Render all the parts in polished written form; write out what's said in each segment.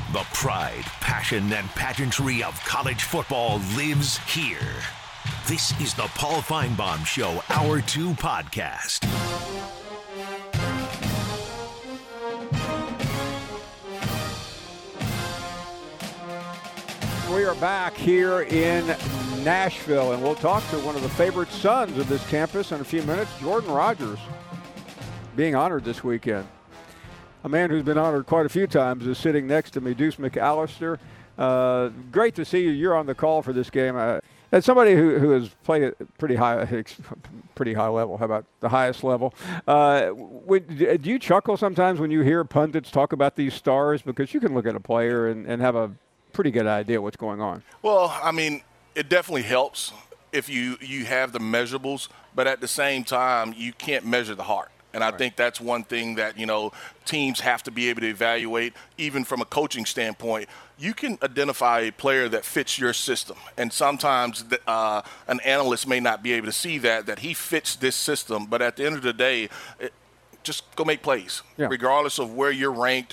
The pride, passion, and pageantry of college football lives here. This is the Paul Feinbaum Show Hour 2 podcast. We are back here in Nashville, and we'll talk to one of the favorite sons of this campus in a few minutes, Jordan Rodgers, being honored this weekend. A man who's been honored quite a few times is sitting next to me, Deuce McAllister. Great to see you. You're on the call for this game. As somebody who has played at pretty high level, how about the highest level, do you chuckle sometimes when you hear pundits talk about these stars? Because you can look at a player and have a pretty good idea what's going on. Well, I mean, it definitely helps if you have the measurables, but at the same time, you can't measure the heart. And I think that's one thing that, teams have to be able to evaluate, even from a coaching standpoint. You can identify a player that fits your system. And sometimes an analyst may not be able to see that he fits this system. But at the end of the day, just go make plays, regardless of where you're ranked.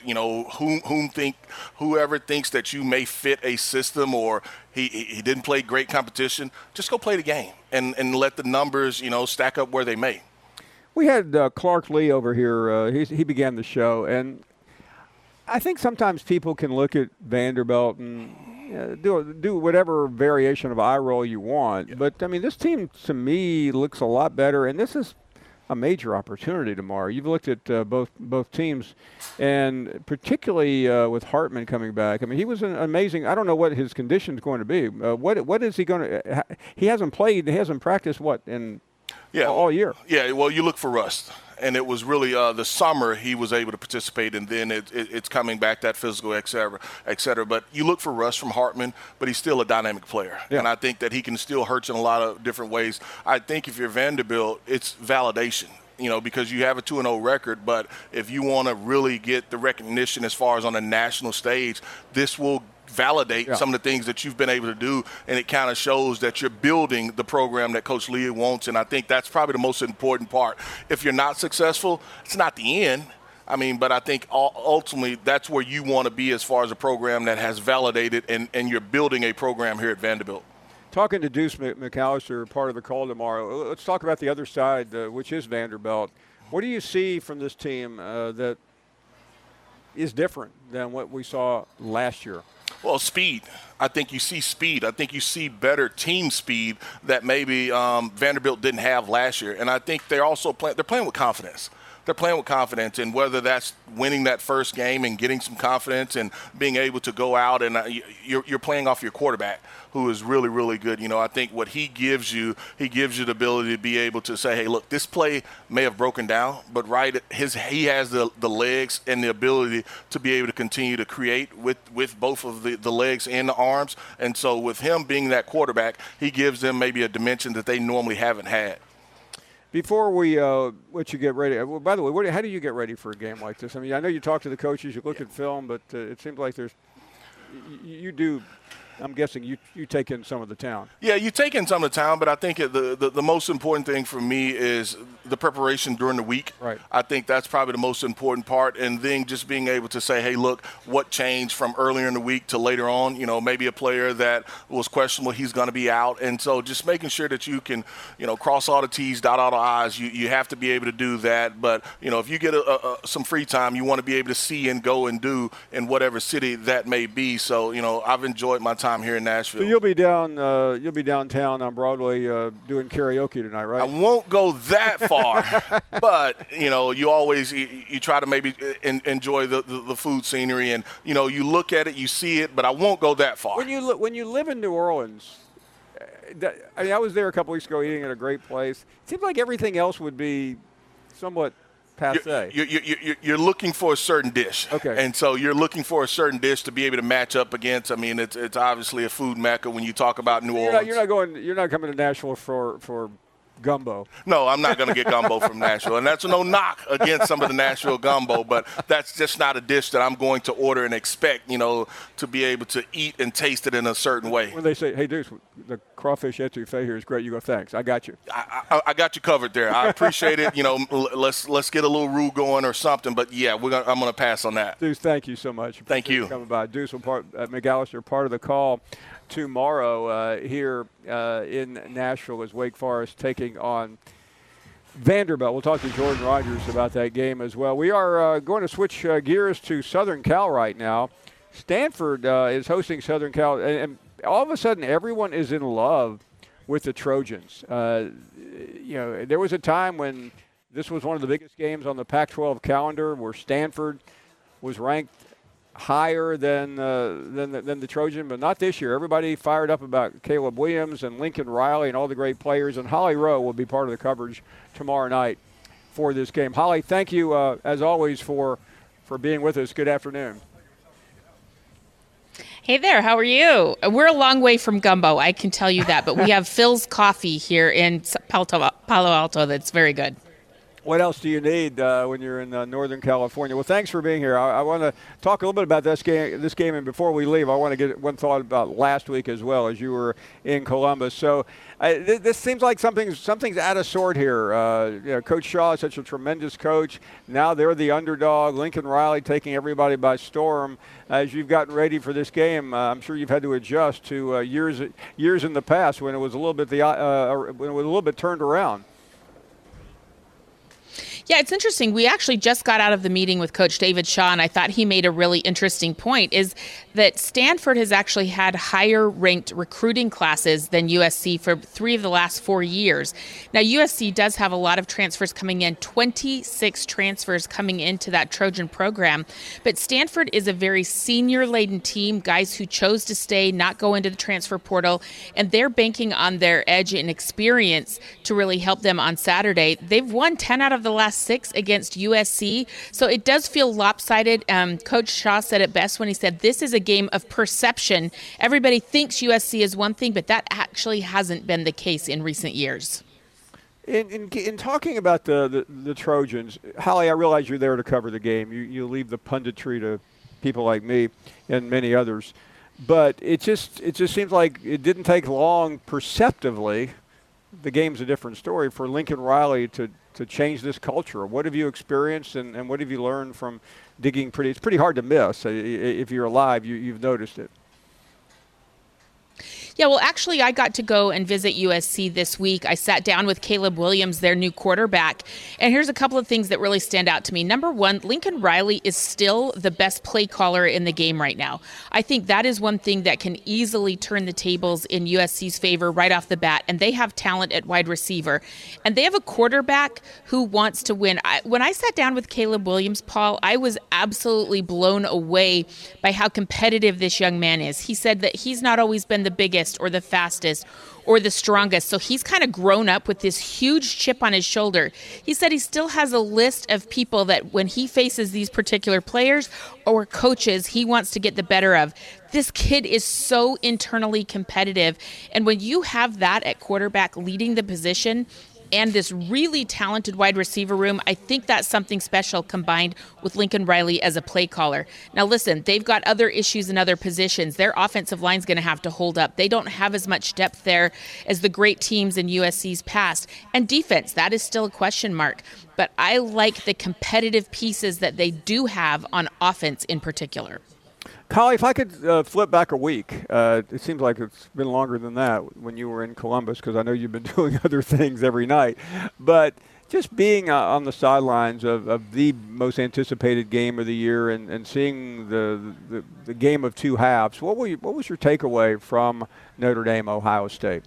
Whoever thinks that you may fit a system or he didn't play great competition, just go play the game and let the numbers, stack up where they may. We had Clark Lee over here. He began the show, and I think sometimes people can look at Vanderbilt and do whatever variation of eye roll you want. Yeah. But, I mean, this team, to me, looks a lot better, and this is a major opportunity tomorrow. You've looked at both teams, and particularly with Hartman coming back. I mean, he was an amazing – I don't know what his condition is going to be. What is he going to – he hasn't played – he hasn't practiced, all year. Yeah, well, you look for rust. And it was really the summer he was able to participate, and then it's coming back, that physical, et cetera, et cetera. But you look for rust from Hartman, but he's still a dynamic player. Yeah. And I think that he can still hurt you in a lot of different ways. I think if you're Vanderbilt, it's validation. Because you have a 2-0 record, but if you want to really get the recognition as far as on the national stage, this will validate some of the things that you've been able to do, and it kind of shows that you're building the program that Coach Lee wants, and I think that's probably the most important part. If you're not successful, it's not the end. I mean, but I think ultimately that's where you want to be as far as a program that has validated and you're building a program here at Vanderbilt. Talking to Deuce McAllister, part of the call tomorrow, let's talk about the other side, which is Vanderbilt. What do you see from this team that is different than what we saw last year? Well, speed. I think you see speed. I think you see better team speed that maybe Vanderbilt didn't have last year. And I think they're also playing with confidence. They're playing with confidence, and whether that's winning that first game and getting some confidence and being able to go out and you're playing off your quarterback, who is really, really good. I think what he gives you the ability to be able to say, hey, look, this play may have broken down, but he has the legs and the ability to be able to continue to create with both of the legs and the arms. And so with him being that quarterback, he gives them maybe a dimension that they normally haven't had. Before we let you get ready, by the way, how do you get ready for a game like this? I mean, I know you talk to the coaches, you look at film, but it seems like you do. I'm guessing you take in some of the town. Yeah, you take in some of the town, but I think the most important thing for me is the preparation during the week. Right. I think that's probably the most important part, and then just being able to say, hey, look, what changed from earlier in the week to later on? Maybe a player that was questionable, he's going to be out, and so just making sure that you can, cross all the T's, dot all the I's. You have to be able to do that, but if you get some free time, you want to be able to see and go and do in whatever city that may be. So I've enjoyed my time here in Nashville. So you'll be downtown on Broadway doing karaoke tonight, right? I won't go that far, but you always you try to maybe enjoy the food scenery, and you look at it, you see it, but I won't go that far. When you live in New Orleans, I was there a couple weeks ago eating at a great place. It seems like everything else would be somewhat passe. You're looking for a certain dish. Okay. And so you're looking for a certain dish to be able to match up against. I mean, it's obviously a food mecca when you talk about New Orleans. You're not coming to Nashville for gumbo. No, I'm not going to get gumbo from Nashville. And that's no knock against some of the Nashville gumbo, but that's just not a dish that I'm going to order and expect, to be able to eat and taste it in a certain way. When they say, hey, Deuce, the crawfish etouffee here is great, you go, thanks, I got you. I got you covered there. I appreciate it. Let's get a little roux going or something. But, yeah, I'm going to pass on that. Deuce, thank you so much. Thank you. Coming by. Deuce McAllister, part of the call tomorrow here in Nashville as Wake Forest taking on Vanderbilt. We'll talk to Jordan Rogers about that game as well. We are going to switch gears to Southern Cal right now. Stanford is hosting Southern Cal, and all of a sudden everyone is in love with the Trojans. There was a time when this was one of the biggest games on the Pac-12 calendar where Stanford was ranked higher than the Trojan, but not this year. Everybody fired up about Caleb Williams and Lincoln Riley and all the great players, and Holly Rowe will be part of the coverage tomorrow night for this game. Holly, thank you, as always, for being with us. Good afternoon. Hey there, how are you? We're a long way from gumbo, I can tell you that, but we have Phil's Coffee here in Palo Alto that's very good. What else do you need when you're in Northern California? Well, thanks for being here. I want to talk a little bit about this game, and before we leave, I want to get one thought about last week as well, as you were in Columbus. So this seems like something's out of sort here. Coach Shaw is such a tremendous coach. Now they're the underdog. Lincoln Riley taking everybody by storm. As you've gotten ready for this game, I'm sure you've had to adjust to years in the past when it was a little bit turned around. Yeah, it's interesting. We actually just got out of the meeting with Coach David Shaw, and I thought he made a really interesting point, is that Stanford has actually had higher ranked recruiting classes than USC for 3 of the last 4 years. Now, USC does have a lot of transfers coming in, 26 transfers coming into that Trojan program, but Stanford is a very senior-laden team, guys who chose to stay, not go into the transfer portal, and they're banking on their edge and experience to really help them on Saturday. They've won 10 out of the last 6 against USC, so it does feel lopsided. Coach Shaw said it best when he said this is a game of perception. Everybody thinks USC is one thing, but that actually hasn't been the case in recent years. In talking about the Trojans, Holly, I realize you're there to cover the game. You leave the punditry to people like me and many others, but it just seems like it didn't take long perceptively. The game's a different story for Lincoln Riley to change this culture. What have you experienced and what have you learned from digging? It's pretty hard to miss. If you're alive, you've noticed it. Yeah, well, actually, I got to go and visit USC this week. I sat down with Caleb Williams, their new quarterback, and here's a couple of things that really stand out to me. Number one, Lincoln Riley is still the best play caller in the game right now. I think that is one thing that can easily turn the tables in USC's favor right off the bat, and they have talent at wide receiver. And they have a quarterback who wants to win. When I sat down with Caleb Williams, Paul, I was absolutely blown away by how competitive this young man is. He said that he's not always been the biggest or the fastest or the strongest. So he's kind of grown up with this huge chip on his shoulder. He said he still has a list of people that when he faces these particular players or coaches, he wants to get the better of. This kid is so internally competitive. And when you have that at quarterback leading the position, and this really talented wide receiver room, I think that's something special combined with Lincoln Riley as a play caller. Now, listen, they've got other issues in other positions. Their offensive line's going to have to hold up. They don't have as much depth there as the great teams in USC's past. And defense, that is still a question mark. But I like the competitive pieces that they do have on offense in particular. Holly, if I could flip back a week, it seems like it's been longer than that when you were in Columbus, because I know you've been doing other things every night. But just being on the sidelines of the most anticipated game of the year and seeing the game of two halves, what was your takeaway from Notre Dame, Ohio State?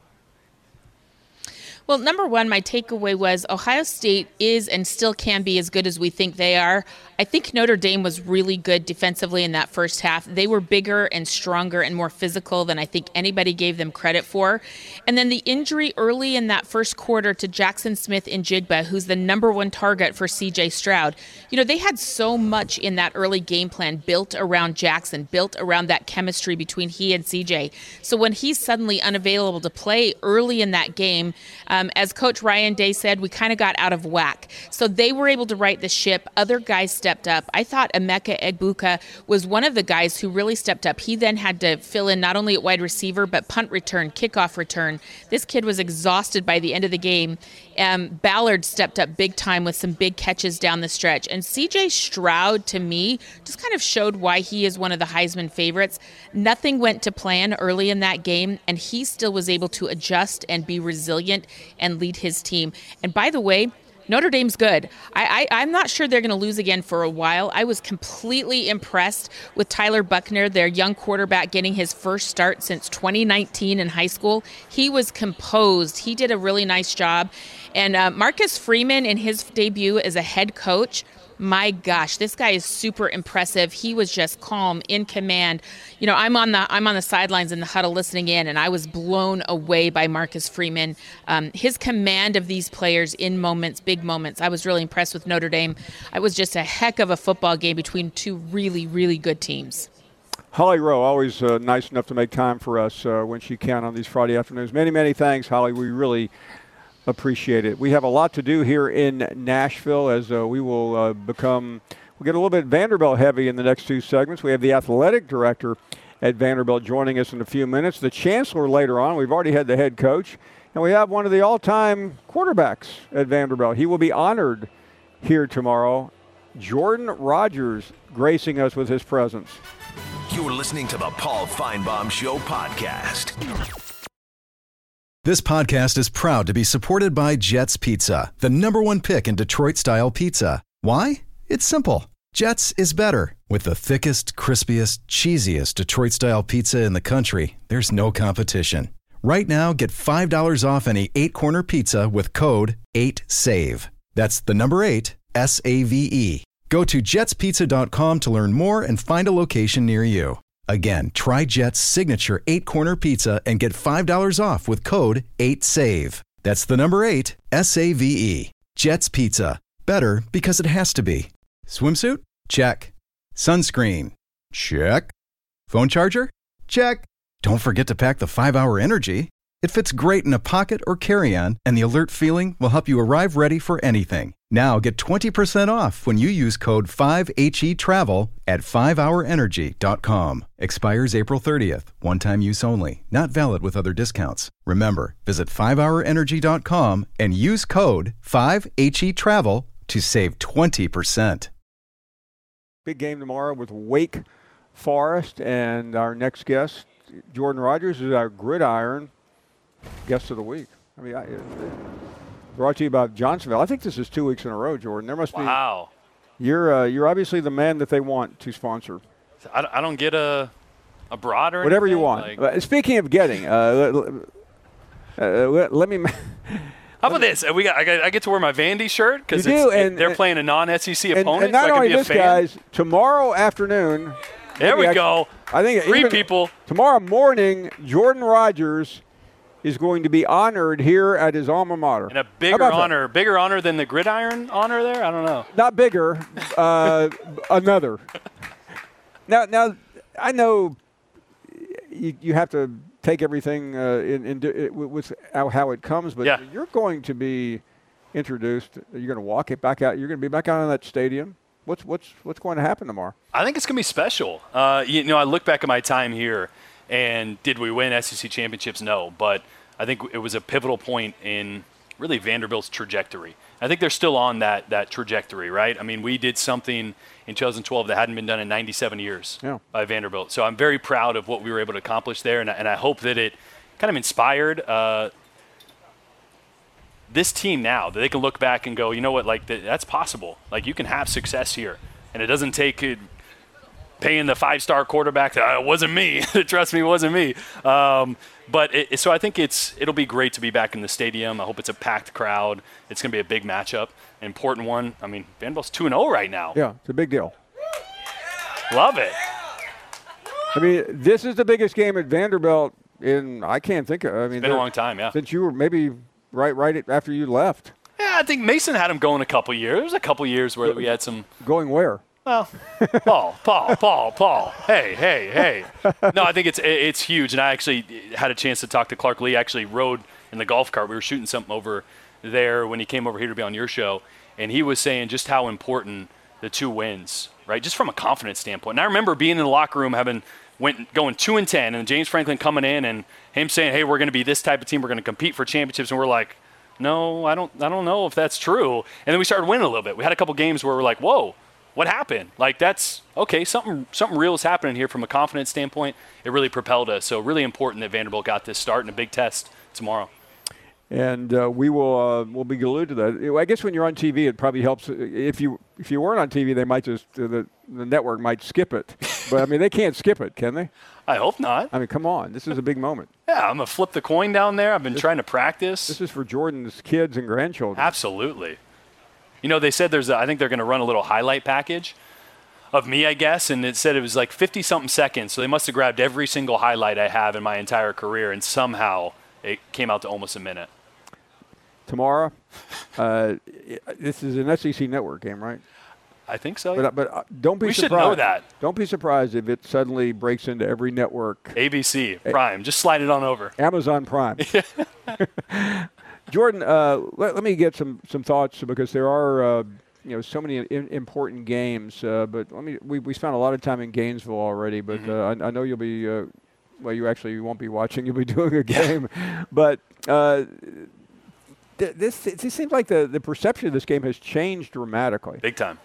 Well, number one, my takeaway was Ohio State is and still can be as good as we think they are. I think Notre Dame was really good defensively in that first half. They were bigger and stronger and more physical than I think anybody gave them credit for. And then the injury early in that first quarter to Jackson Smith-Njigba, who's the number one target for C.J. Stroud. You know, they had so much in that early game plan built around Jackson, built around that chemistry between he and C.J. So when he's suddenly unavailable to play early in that game, As Coach Ryan Day said, we kind of got out of whack. So they were able to right the ship. Other guys stepped up. I thought Emeka Egbuka was one of the guys who really stepped up. He then had to fill in not only at wide receiver, but punt return, kickoff return. This kid was exhausted by the end of the game. Ballard stepped up big time with some big catches down the stretch. And C.J. Stroud, to me, just kind of showed why he is one of the Heisman favorites. Nothing went to plan early in that game, and he still was able to adjust and be resilient and lead his team. And by the way, Notre Dame's good. I'm not sure they're going to lose again for a while. I was completely impressed with Tyler Buchner, their young quarterback, getting his first start since 2019 in high school. He was composed. He did a really nice job. And Marcus Freeman, in his debut as a head coach, my gosh, this guy is super impressive. He was just calm, in command. You know, I'm on the sidelines in the huddle listening in, and I was blown away by Marcus Freeman. His command of these players in moments, big moments. I was really impressed with Notre Dame. It was just a heck of a football game between two really, really good teams. Holly Rowe, always nice enough to make time for us when she can on these Friday afternoons. Many, many thanks, Holly. We really appreciate it. We have a lot to do here in Nashville as we will we'll get a little bit Vanderbilt heavy in the next two segments. We have the athletic director at Vanderbilt joining us in a few minutes. The chancellor later on. We've already had the head coach. And we have one of the all-time quarterbacks at Vanderbilt. He will be honored here tomorrow. Jordan Rodgers gracing us with his presence. You're listening to the Paul Feinbaum Show podcast. This podcast is proud to be supported by Jets Pizza, the #1 pick in Detroit-style pizza. Why? It's simple. Jets is better. With the thickest, crispiest, cheesiest Detroit-style pizza in the country, there's no competition. Right now, get $5 off any 8-corner pizza with code 8SAVE. That's the number 8, S-A-V-E. Go to jetspizza.com to learn more and find a location near you. Again, try Jet's signature 8-corner pizza and get $5 off with code 8SAVE. That's the number 8, S-A-V-E. Jet's Pizza. Better because it has to be. Swimsuit? Check. Sunscreen? Check. Phone charger? Check. Don't forget to pack the 5-Hour Energy. It fits great in a pocket or carry-on, and the alert feeling will help you arrive ready for anything. Now get 20% off when you use code 5HETRAVEL at 5hourenergy.com. Expires April 30th. One-time use only. Not valid with other discounts. Remember, visit 5hourenergy.com and use code 5HETRAVEL to save 20%. Big game tomorrow with Wake Forest, and our next guest, Jordan Rodgers, is our Gridiron Guest of the Week. I mean, brought to you by Johnsonville. I think this is 2 weeks in a row, Jordan. There must be. Wow. You're obviously the man that they want to sponsor. I don't get a broad or whatever anything? you want. Speaking of getting, let me. How about this? I get to wear my Vandy shirt because they're playing a non-SEC opponent. And not so I only can be this, a fan. guys, tomorrow afternoon. There we go. I think Three people. Tomorrow morning, Jordan Rodgers is going to be honored here at his alma mater. And a bigger honor than the Gridiron honor there? I don't know. Not bigger, another. Now, I know you have to take everything with how it comes, but you're going to be introduced. You're going to walk it back out. You're going to be back out in that stadium. What's going to happen tomorrow? I think it's going to be special. I look back at my time here, and did we win SEC championships? No, but I think it was a pivotal point in really Vanderbilt's trajectory. I think they're still on that trajectory, right? I mean, we did something in 2012 that hadn't been done in 97 years by Vanderbilt. So I'm very proud of what we were able to accomplish there, and I hope that it kind of inspired this team now, that they can look back and go, you know what, like that's possible. Like you can have success here, and it doesn't take paying the 5-star quarterback. It wasn't me. Trust me, it wasn't me. So I think it'll be great to be back in the stadium. I hope it's a packed crowd. It's going to be a big matchup, an important one. I mean, Vanderbilt's 2-0 right now. Yeah, it's a big deal. Love it. I mean, this is the biggest game at Vanderbilt I can't think of. I mean, it's been a long time, yeah. Since you were maybe right after you left. Yeah, I think Mason had him going a couple years. There was a couple years where we had some. Going where? Well, Paul. Hey. No, I think it's huge. And I actually had a chance to talk to Clark Lee. I actually rode in the golf cart. We were shooting something over there when he came over here to be on your show, and he was saying just how important the 2 wins, right, just from a confidence standpoint. And I remember being in the locker room going 2-10, and James Franklin coming in and him saying, hey, we're going to be this type of team. We're going to compete for championships. And we're like, no, I don't know if that's true. And then we started winning a little bit. We had a couple games where we're like, whoa, what happened? Like, that's okay. Something real is happening here from a confidence standpoint. It really propelled us. So really important that Vanderbilt got this start in a big test tomorrow. And we'll be glued to that. I guess when you're on TV, it probably helps. If you weren't on TV, they might just the network might skip it. But I mean, they can't skip it, can they? I hope not. I mean, come on, this is a big moment. Yeah, I'm gonna flip the coin down there. I've been trying to practice. This is for Jordan's kids and grandchildren. Absolutely. You know, they said I think they're going to run a little highlight package of me, I guess, and it said it was like 50-something seconds. So they must have grabbed every single highlight I have in my entire career, and somehow it came out to almost a minute. Tomorrow, this is an SEC network game, right? I think so. But don't be surprised. We should know that. Don't be surprised if it suddenly breaks into every network. ABC, Prime. Just slide it on over. Amazon Prime. Jordan, let me get some thoughts, because there are so many important games. But we spent a lot of time in Gainesville already. But I know you'll be you won't be watching. You'll be doing a game. But it seems like the perception of this game has changed dramatically. Big time.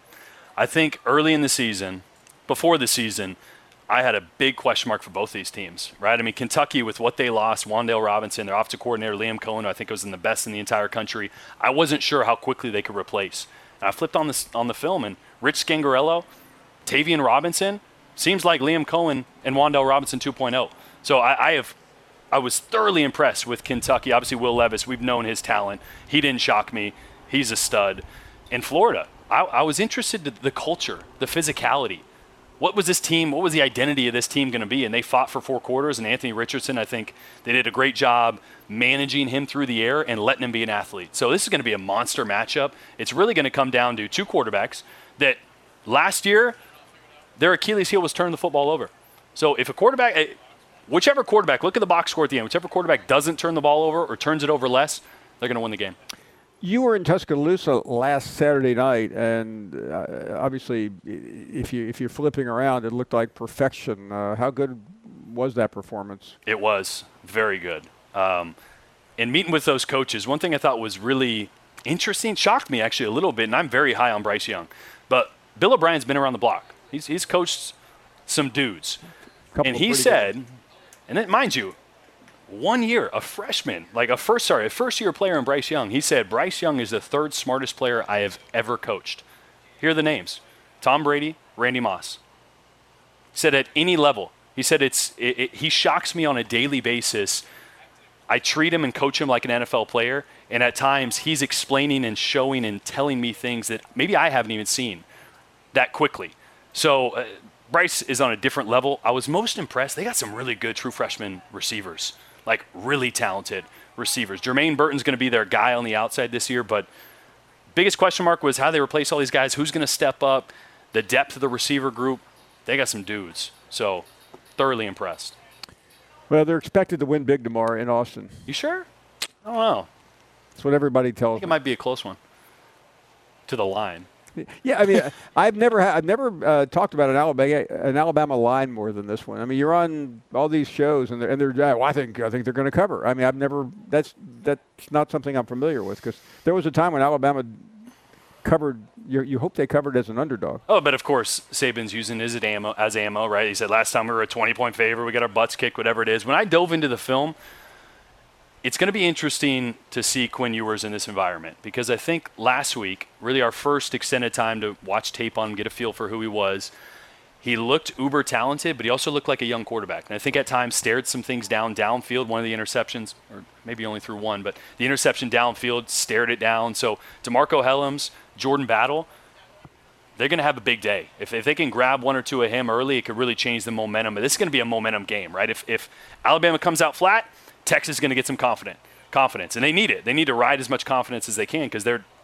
I think early in the season, before the season, I had a big question mark for both these teams, right? I mean, Kentucky, with what they lost, Wan'Dale Robinson, their offensive coordinator, Liam Cohen, I think was the best in the entire country. I wasn't sure how quickly they could replace. And I flipped on the film, and Rich Scangarello, Tavian Robinson, seems like Liam Cohen and Wan'Dale Robinson 2.0. So I was thoroughly impressed with Kentucky. Obviously, Will Levis, we've known his talent. He didn't shock me. He's a stud. In Florida, I was interested in the culture, the physicality. What was the identity of this team going to be? And they fought for 4 quarters, and Anthony Richardson, I think they did a great job managing him through the air and letting him be an athlete. So this is going to be a monster matchup. It's really going to come down to 2 quarterbacks that last year, their Achilles heel was turning the football over. So if whichever quarterback, look at the box score at the end, whichever quarterback doesn't turn the ball over or turns it over less, they're going to win the game. You were in Tuscaloosa last Saturday night, and obviously, if you're flipping around, it looked like perfection. How good was that performance? It was very good. And meeting with those coaches, one thing I thought was really interesting, shocked me actually a little bit, and I'm very high on Bryce Young, but Bill O'Brien's been around the block. He's coached some dudes, and he said, and then, mind you, 1 year, a freshman, a first-year player in Bryce Young. He said, Bryce Young is the 3rd smartest player I have ever coached. Here are the names. Tom Brady, Randy Moss. He said at any level. He said he shocks me on a daily basis. I treat him and coach him like an NFL player, and at times he's explaining and showing and telling me things that maybe I haven't even seen that quickly. So Bryce is on a different level. I was most impressed. They got some really good true freshman receivers. Really talented receivers. Jermaine Burton's going to be their guy on the outside this year, but biggest question mark was how they replace all these guys. Who's going to step up? The depth of the receiver group. They got some dudes. So, thoroughly impressed. Well, they're expected to win big tomorrow in Austin. You sure? I don't know. That's what everybody tells me. It might be a close one. To the line. Yeah, I mean, I've never talked about an Alabama line more than this one. I mean, you're on all these shows, and they're I think they're going to cover. I mean, that's not something I'm familiar with, because there was a time when Alabama covered. You hope they covered as an underdog. Oh, but of course Saban's using his as ammo, right? He said last time we were a 20-point favorite, we got our butts kicked, whatever it is. When I dove into the film, it's going to be interesting to see Quinn Ewers in this environment, because I think last week, really our first extended time to watch tape on him, get a feel for who he was, he looked uber talented, but he also looked like a young quarterback. And I think at times stared some things downfield. One of the interceptions, or maybe only threw one, but the interception downfield, stared it down. So DeMarco Hellams, Jordan Battle, they're going to have a big day. If they can grab 1 or 2 of him early, it could really change the momentum. But this is going to be a momentum game, right? If Alabama comes out flat, Texas is going to get some confidence, and they need it. They need to ride as much confidence as they can, because they're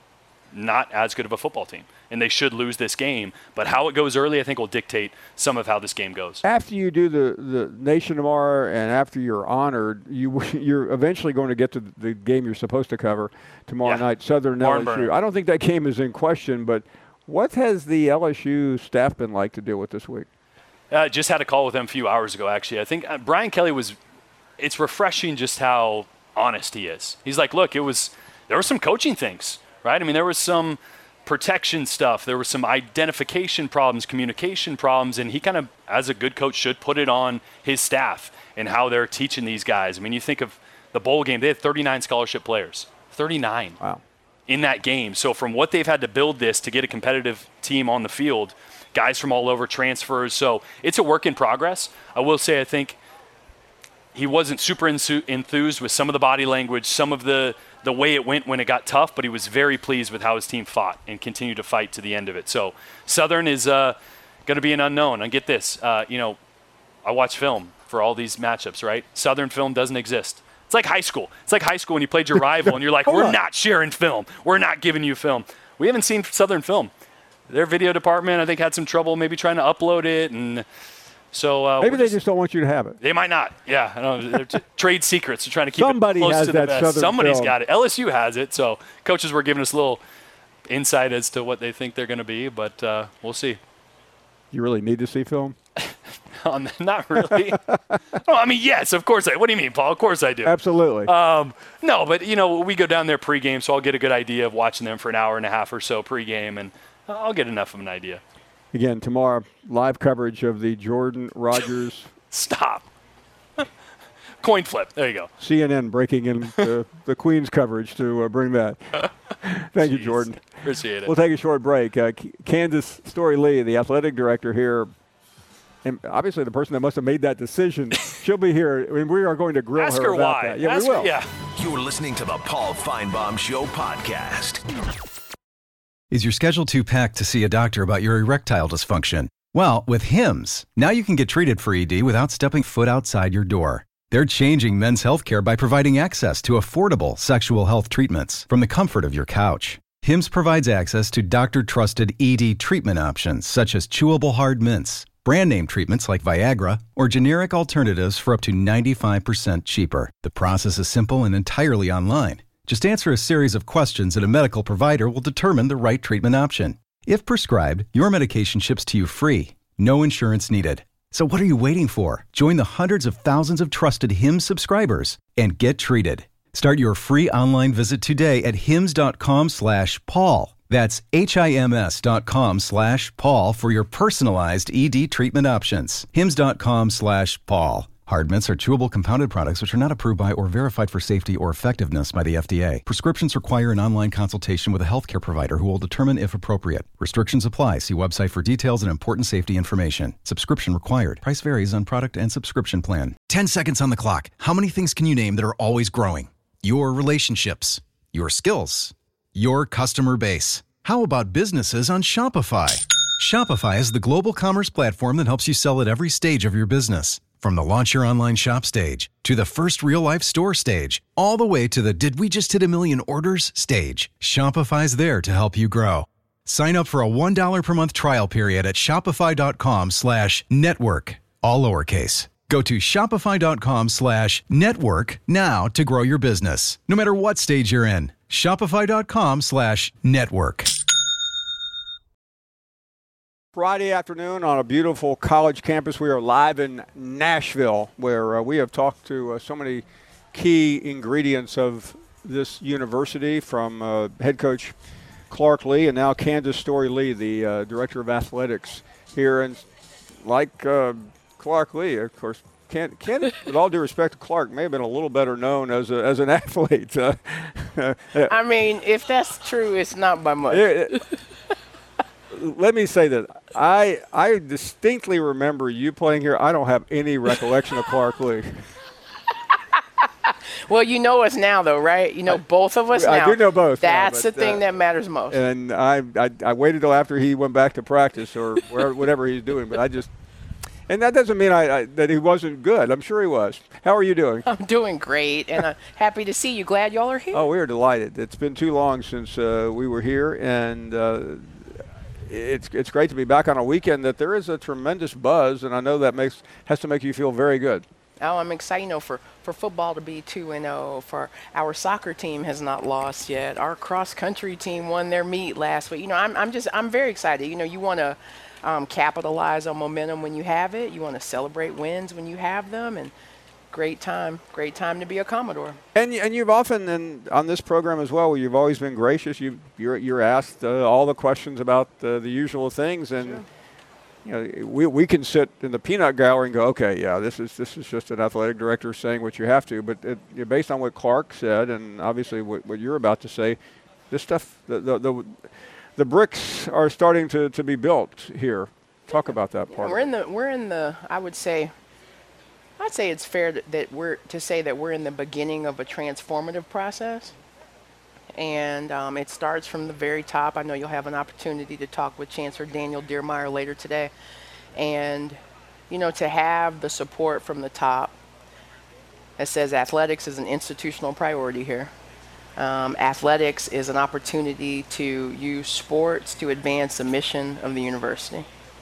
not as good of a football team, and they should lose this game. But how it goes early, I think, will dictate some of how this game goes. After you do the Nation tomorrow and after you're honored, you're eventually going to get to the game you're supposed to cover tomorrow night, Southern LSU. I don't think that game is in question, but what has the LSU staff been like to deal with this week? Just had a call with them a few hours ago, actually. I think Brian Kelly it's refreshing just how honest he is. He's like, look, there were some coaching things, right? I mean, there was some protection stuff. There were some identification problems, communication problems, and he kind of, as a good coach, should put it on his staff and how they're teaching these guys. I mean, you think of the bowl game, they had 39 scholarship players. 39. Wow. In that game. So from what they've had to build this to get a competitive team on the field, guys from all over, transfers. So it's a work in progress. I will say I think he wasn't super enthused with some of the body language, some of the way it went when it got tough, but he was very pleased with how his team fought and continued to fight to the end of it. So Southern is going to be an unknown. And get this, I watch film for all these matchups, right? Southern film doesn't exist. It's like high school. It's like high school when you played your rival and you're like, we're not sharing film. We're not giving you film. We haven't seen Southern film. Their video department, I think, had some trouble maybe trying to upload it. And so maybe they just don't want you to have it. They might not. Yeah. I don't know. They're trade secrets. They're trying to keep Somebody it close has to the that best. Southern Somebody's film. got it. LSU has it. So coaches were giving us a little insight as to what they think they're going to be, but we'll see. You really need to see film? Not really. I mean, yes, of course. What do you mean, Paul? Of course I do. Absolutely. No, but, we go down there pregame, so I'll get a good idea of watching them for an hour and a half or so pregame, and I'll get enough of an idea. Again, tomorrow, live coverage of the Jordan Rodgers. Stop. Coin flip. There you go. CNN breaking in the Queen's coverage to bring that. Thank you, Jordan. Appreciate it. We'll take a short break. Candace Story Lee, the athletic director here, and obviously the person that must have made that decision, she'll be here. I mean, we are going to grill Ask her her about why. that. Yeah, Ask we will. Her, yeah. You're listening to the Paul Feinbaum Show podcast. Is your schedule too packed to see a doctor about your erectile dysfunction? Well, with Hims, now you can get treated for ED without stepping foot outside your door. They're changing men's healthcare by providing access to affordable sexual health treatments from the comfort of your couch. Hims provides access to doctor-trusted ED treatment options such as chewable hard mints, brand name treatments like Viagra, or generic alternatives for up to 95% cheaper. The process is simple and entirely online. Just answer a series of questions and a medical provider will determine the right treatment option. If prescribed, your medication ships to you free. No insurance needed. So what are you waiting for? Join the hundreds of thousands of trusted Hims subscribers and get treated. Start your free online visit today at hims.com/Paul. That's HIMS.com/Paul for your personalized ED treatment options. hims.com/Paul. Hard mints are chewable compounded products which are not approved by or verified for safety or effectiveness by the FDA. Prescriptions require an online consultation with a healthcare provider who will determine if appropriate. Restrictions apply. See website for details and important safety information. Subscription required. Price varies on product and subscription plan. 10 seconds on the clock. How many things can you name that are always growing? Your relationships, your skills, your customer base. How about businesses on Shopify? Shopify is the global commerce platform that helps you sell at every stage of your business. From the launch your online shop stage, to the first real-life store stage, all the way to the did we just hit 1 million orders stage, Shopify's there to help you grow. Sign up for a $1 per month trial period at shopify.com/network, all lowercase. Go to shopify.com/network now to grow your business, no matter what stage you're in. Shopify.com/network. Friday afternoon on a beautiful college campus. We are live in Nashville, where we have talked to so many key ingredients of this university, from head coach Clark Lea and now Candace Story Lee, the director of athletics here. And like Clark Lea, of course, Candace, with all due respect to Clark, may have been a little better known as an athlete. I mean, if that's true, it's not by much. Let me say that I distinctly remember you playing here. I don't have any recollection of Clark Lea. Well, you know us now, though, right? You know both of us now. I do know both. That's the thing that matters most. And I waited till after he went back to practice or whatever he's doing. But And that doesn't mean that he wasn't good. I'm sure he was. How are you doing? I'm doing great, and I'm happy to see you. Glad y'all are here. Oh, we are delighted. It's been too long since we were here, and it's great to be back on a weekend that there is a tremendous buzz, and I know that has to make you feel very good. Oh, I'm excited, for football to be 2-0, for our soccer team has not lost yet. Our cross-country team won their meet last week. I'm very excited. You want to capitalize on momentum when you have it. You want to celebrate wins when you have them, and great time to be a Commodore. And you've often, on this program as well, you've always been gracious. You're asked all the questions about the usual things, and sure. We can sit in the peanut gallery and go, okay, yeah, this is just an athletic director saying what you have to. But based on what Clark said, and obviously what you're about to say, this stuff, the bricks are starting to be built here. Talk about that part. We're in the. I'd say it's fair that we're in the beginning of a transformative process. And it starts from the very top. I know you'll have an opportunity to talk with Chancellor Daniel Diermeier later today. And, to have the support from the top that says athletics is an institutional priority here. Athletics is an opportunity to use sports to advance the mission of the university.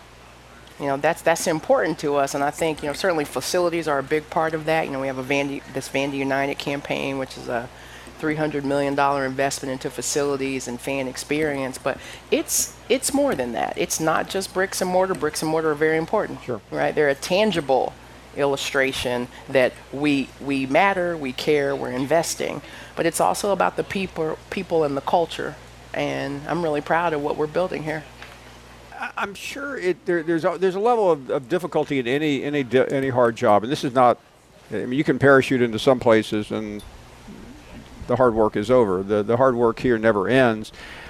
That's important to us, and I think, certainly facilities are a big part of that. We have this Vandy United campaign, which is a $300 million investment into facilities and fan experience, but it's more than that. It's not just bricks and mortar. Bricks and mortar are very important, sure, right? They're a tangible illustration that we matter, we care, we're investing, but it's also about the people and the culture, and I'm really proud of what we're building here. I'm sure there's a level of difficulty in any hard job, and this is not. You can parachute into some places and the hard work is over. The hard work here never ends.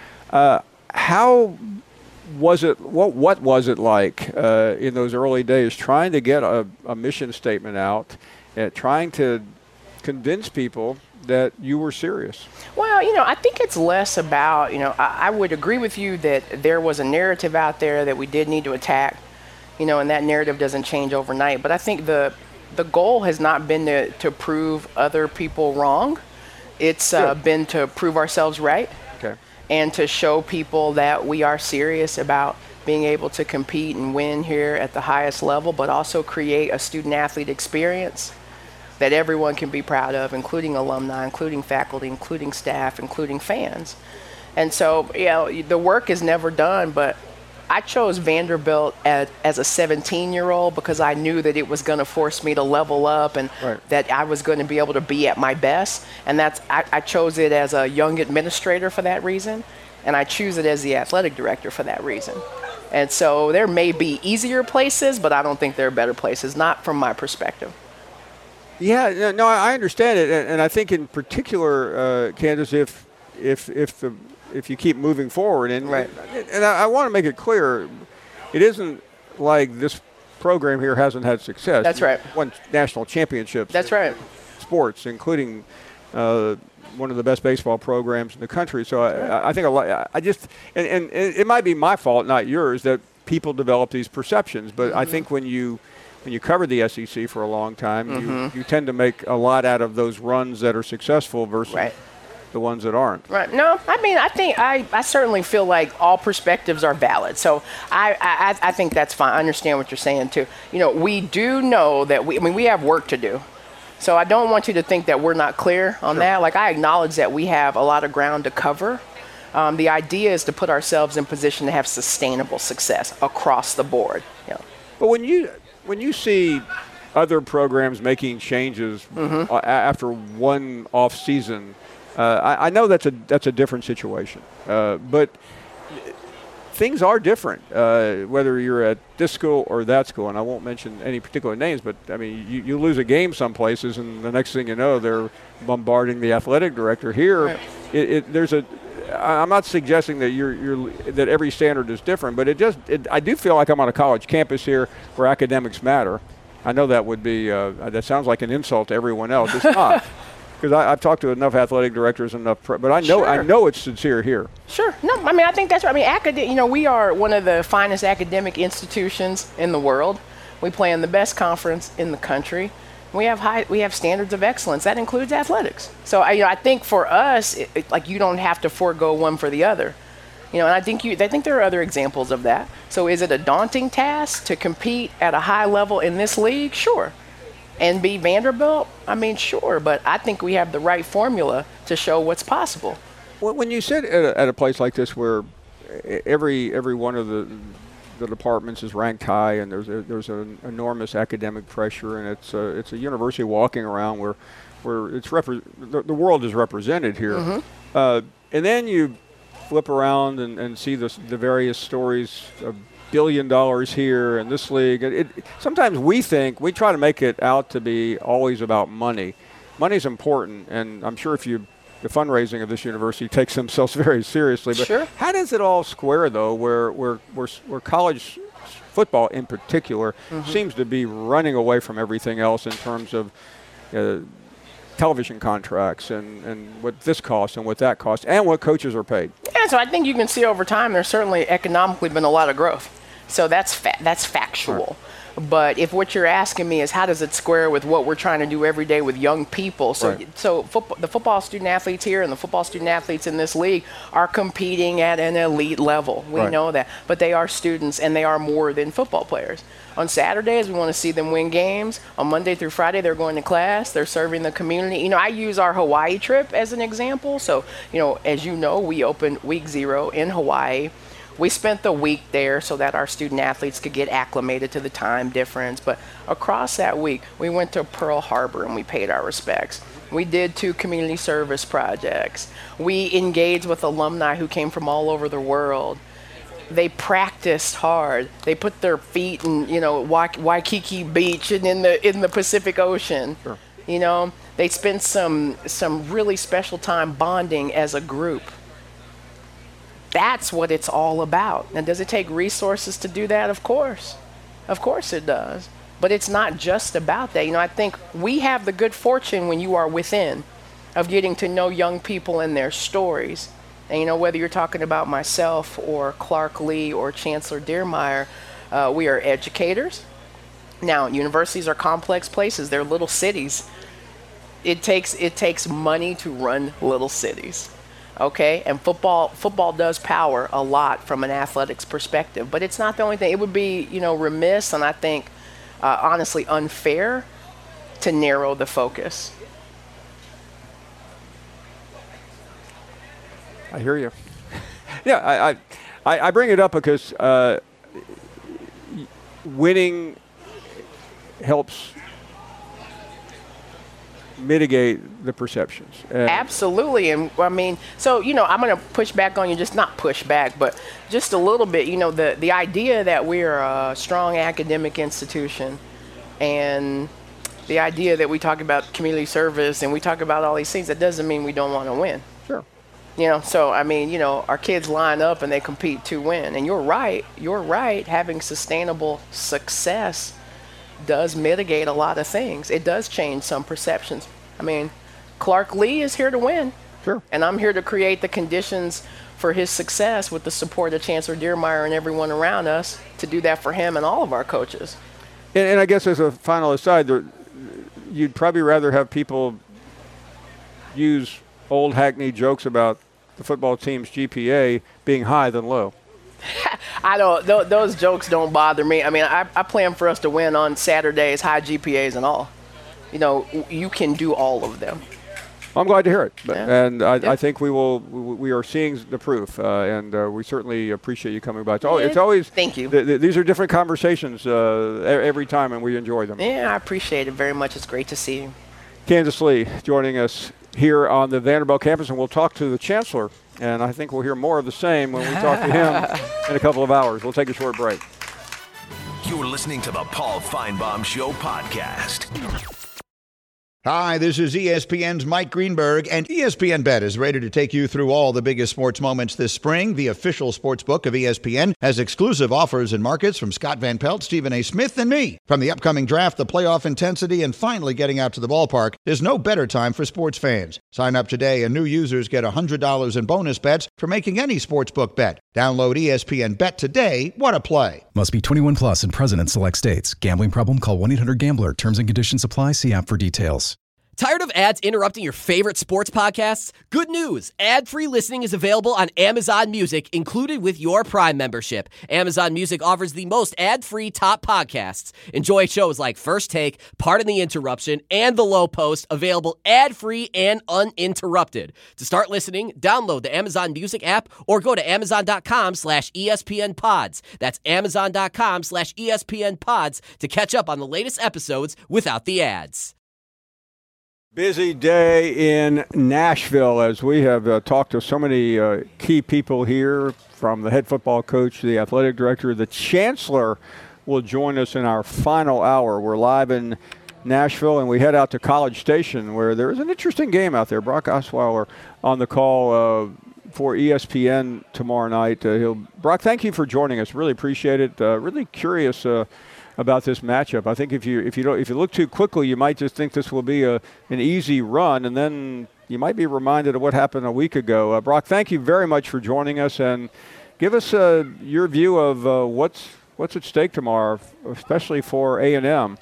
How was it? What was it like in those early days, trying to get a mission statement out, trying to convince people that you were serious? Well, I think it's less about, I would agree with you that there was a narrative out there that we did need to attack, and that narrative doesn't change overnight. But I think the goal has not been to prove other people wrong. It's been to prove ourselves right, okay, and to show people that we are serious about being able to compete and win here at the highest level, but also create a student-athlete experience that everyone can be proud of, including alumni, including faculty, including staff, including fans. And so, the work is never done, but I chose Vanderbilt as a 17-year-old because I knew that it was going to force me to level up and right, that I was going to be able to be at my best. And I chose it as a young administrator for that reason, and I choose it as the athletic director for that reason. And so there may be easier places, but I don't think there are better places, not from my perspective. Yeah, no, I understand it, and I think in particular, Candace, if you keep moving forward, and right, and I want to make it clear, it isn't like this program here hasn't had success. That's right. Won national championships. That's right. Sports, including one of the best baseball programs in the country. So I think a lot. And it might be my fault, not yours, that people develop these perceptions. But I think when you cover the SEC for a long time, you tend to make a lot out of those runs that are successful versus right, the ones that aren't. Right. No, I think I certainly feel like all perspectives are valid. So I think that's fine. I understand what you're saying too. We do know that we have work to do. So I don't want you to think that we're not clear on that. Like, I acknowledge that we have a lot of ground to cover. The idea is to put ourselves in position to have sustainable success across the board. But when you see other programs making changes after one off season, I know that's a different situation, but things are different, whether you're at this school or that school, and I won't mention any particular names, but I mean, you lose a game some places, and the next thing you know, they're bombarding the athletic director. Here, right, I'm not suggesting that that every standard is different, but I do feel like I'm on a college campus here where academics matter. I know that would be that sounds like an insult to everyone else. It's not. Because I've talked to enough athletic directors, but I know it's sincere here. Sure. No, I mean, I think that's right. I mean, we are one of the finest academic institutions in the world. We play in the best conference in the country. We have standards of excellence. That includes athletics. So I think for us, like, you don't have to forego one for the other. And I think there are other examples of that. So is it a daunting task to compete at a high level in this league? Sure. And be Vanderbilt? I mean, sure. But I think we have the right formula to show what's possible. When you sit at a place like this where every one of the departments is ranked high, and there's an enormous academic pressure, and it's a university walking around where the world is represented here, and then you flip around and see the various stories of $1 billion here in this league. Sometimes we try to make it out to be always about money. Money's important, and I'm sure the fundraising of this university takes themselves very seriously. But sure. How does it all square, though, where college football in particular seems to be running away from everything else in terms of television contracts and what this costs and what that costs and what coaches are paid? Yeah, so I think you can see over time there's certainly economically been a lot of growth. So that's factual. Right. But if what you're asking me is how does it square with what we're trying to do every day with young people? So the football student athletes here and the football student athletes in this league are competing at an elite level. We know that. But they are students, and they are more than football players. On Saturdays, we want to see them win games. On Monday through Friday, they're going to class. They're serving the community. I use our Hawaii trip as an example. So, as you know, we opened week 0 in Hawaii. We spent the week there so that our student athletes could get acclimated to the time difference. But across that week, we went to Pearl Harbor and we paid our respects. We did 2 community service projects. We engaged with alumni who came from all over the world. They practiced hard. They put their feet in, Waikiki Beach and in the Pacific Ocean. Sure. They spent some really special time bonding as a group. That's what it's all about. Now, does it take resources to do that? Of course. Of course it does. But it's not just about that. I think we have the good fortune when you are within of getting to know young people and their stories. And, whether you're talking about myself or Clark Lee or Chancellor Dearmeyer, we are educators. Now, universities are complex places. They're little cities. It takes money to run little cities. Okay, and football does power a lot from an athletics perspective, but it's not the only thing. It would be, remiss and I think, honestly, unfair to narrow the focus. I hear you. Yeah, I bring it up because winning helps mitigate the perceptions. Absolutely. And I mean, so, I'm going to push back on you, just not push back, but just a little bit, the idea that we're a strong academic institution and the idea that we talk about community service and we talk about all these things, that doesn't mean we don't want to win. Sure. So, I mean, our kids line up and they compete to win. And you're right. Having sustainable success does mitigate a lot of things. It does change some perceptions. I mean, Clark Lee is here to win. Sure. And I'm here to create the conditions for his success with the support of Chancellor Dearmeyer and everyone around us to do that for him and all of our coaches. And I guess as a final aside, you'd probably rather have people use old hackneyed jokes about the football team's GPA being high than low. Those jokes don't bother me. I mean, I plan for us to win on Saturdays, high GPAs and all. You can do all of them. Well, I'm glad to hear it. And I think we are seeing the proof. And we certainly appreciate you coming by. It's always, thank you. These are different conversations every time, and we enjoy them. Yeah, I appreciate it very much. It's great to see you. Candace Lee joining us here on the Vanderbilt campus, and we'll talk to the Chancellor. And I think we'll hear more of the same when we talk to him in a couple of hours. We'll take a short break. You're listening to the Paul Feinbaum Show podcast. Hi, this is ESPN's Mike Greenberg, and ESPN Bet is ready to take you through all the biggest sports moments this spring. The official sports book of ESPN has exclusive offers and markets from Scott Van Pelt, Stephen A. Smith, and me. From the upcoming draft, the playoff intensity, and finally getting out to the ballpark, there's no better time for sports fans. Sign up today, and new users get $100 in bonus bets for making any sportsbook bet. Download ESPN Bet today. What a play. Must be 21 plus and present in select states. Gambling problem? Call 1-800-GAMBLER. Terms and conditions apply. See app for details. Tired of ads interrupting your favorite sports podcasts? Good news! Ad-free listening is available on Amazon Music, included with your Prime membership. Amazon Music offers the most ad-free top podcasts. Enjoy shows like First Take, Pardon the Interruption, and The Low Post, available ad-free and uninterrupted. To start listening, download the Amazon Music app or go to amazon.com/ESPNpods. That's amazon.com/ESPNpods to catch up on the latest episodes without the ads. Busy day in Nashville as we have talked to so many key people here, from the head football coach to the athletic director. The chancellor will join us in our final hour. We're live in Nashville, and we head out to College Station, where there is an interesting game out there. Brock Osweiler on the call for ESPN tomorrow night. Brock, thank you for joining us. Really appreciate it. Really curious about this matchup. I think if you look too quickly, you might just think this will be an easy run, and then you might be reminded of what happened a week ago. Brock, thank you very much for joining us, and give us your view of what's at stake tomorrow, especially for A&M.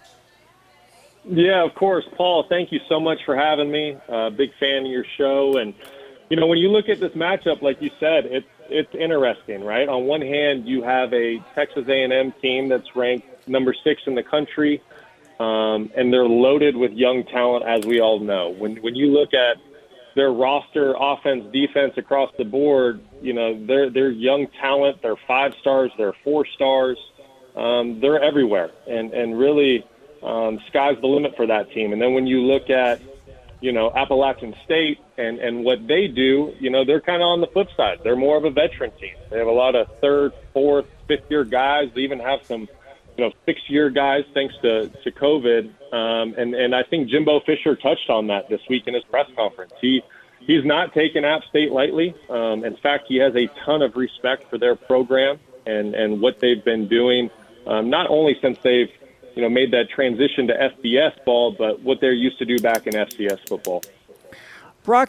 Yeah, of course, Paul. Thank you so much for having me. Big fan of your show, and when you look at this matchup, like you said, it's interesting, right? On one hand, you have a Texas A&M team that's ranked number 6 in the country, and they're loaded with young talent, as we all know. When you look at their roster, offense, defense across the board, they're young talent. They're 5 stars. They're 4 stars. They're everywhere, and really, sky's the limit for that team. And then when you look at Appalachian State and what they do, they're kind of on the flip side. They're more of a veteran team. They have a lot of 3rd, 4th, 5th-year guys. They even have some 6-year guys thanks to COVID. And I think Jimbo Fisher touched on that this week in his press conference. He's not taken App State lightly. In fact, he has a ton of respect for their program and what they've been doing, not only since they've made that transition to FBS ball, but what they're used to do back in FCS football. Brock,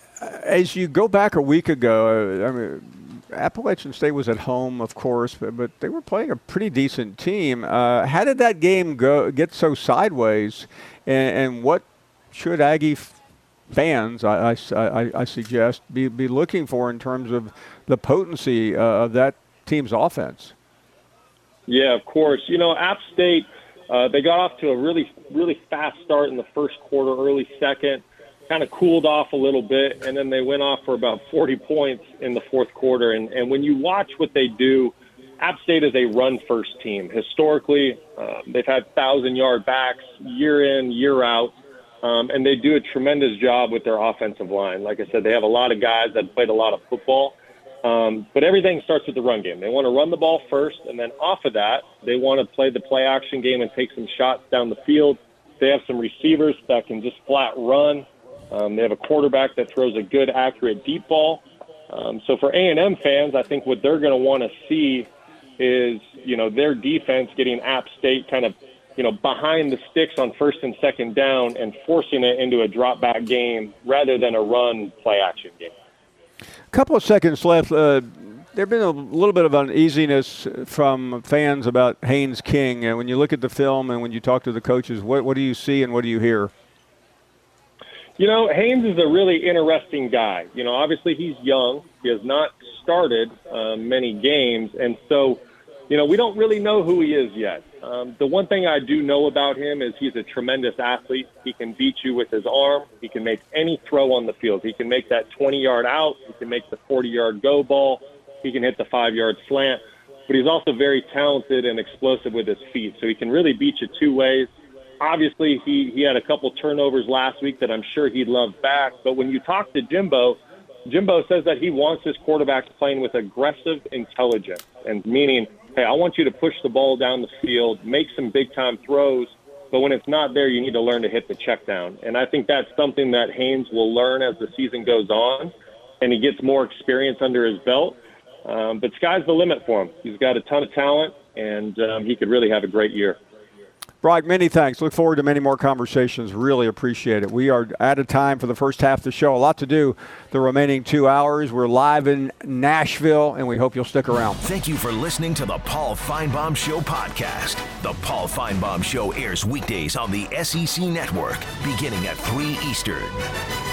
as you go back a week ago, Appalachian State was at home, of course, but they were playing a pretty decent team. How did that game get so sideways, and what should Aggie fans, I suggest, be looking for in terms of the potency of that team's offense? Yeah, of course. App State, they got off to a really, really fast start in the first quarter, early second, kind of cooled off a little bit, and then they went off for about 40 points in the fourth quarter. And when you watch what they do, App State is a run-first team. Historically, they've had 1,000-yard backs year in, year out, and they do a tremendous job with their offensive line. Like I said, they have a lot of guys that played a lot of football. But everything starts with the run game. They want to run the ball first, and then off of that, they want to play the play-action game and take some shots down the field. They have some receivers that can just flat run. They have a quarterback that throws a good, accurate deep ball. So for A&M fans, I think what they're going to want to see is, their defense getting App State kind of, behind the sticks on first and second down and forcing it into a drop-back game rather than a run play-action game. A couple of seconds left. There have been a little bit of uneasiness from fans about Haynes King. And when you look at the film and when you talk to the coaches, what do you see and what do you hear? Haynes is a really interesting guy. Obviously he's young. He has not started many games. And so, we don't really know who he is yet. The one thing I do know about him is he's a tremendous athlete. He can beat you with his arm. He can make any throw on the field. He can make that 20-yard out. He can make the 40-yard go ball. He can hit the 5-yard slant. But he's also very talented and explosive with his feet. So he can really beat you 2 ways. Obviously, he had a couple turnovers last week that I'm sure he'd love back. But when you talk to Jimbo says that he wants his quarterbacks playing with aggressive intelligence, and meaning, hey, I want you to push the ball down the field, make some big-time throws, But when it's not there, you need to learn to hit the check down. And I think that's something that Haynes will learn as the season goes on and he gets more experience under his belt. But sky's the limit for him. He's got a ton of talent, and he could really have a great year. Brock, many thanks. Look forward to many more conversations. Really appreciate it. We are out of time for the first half of the show. A lot to do the remaining 2 hours. We're live in Nashville, and we hope you'll stick around. Thank you for listening to the Paul Feinbaum Show podcast. The Paul Feinbaum Show airs weekdays on the SEC Network, beginning at 3 Eastern.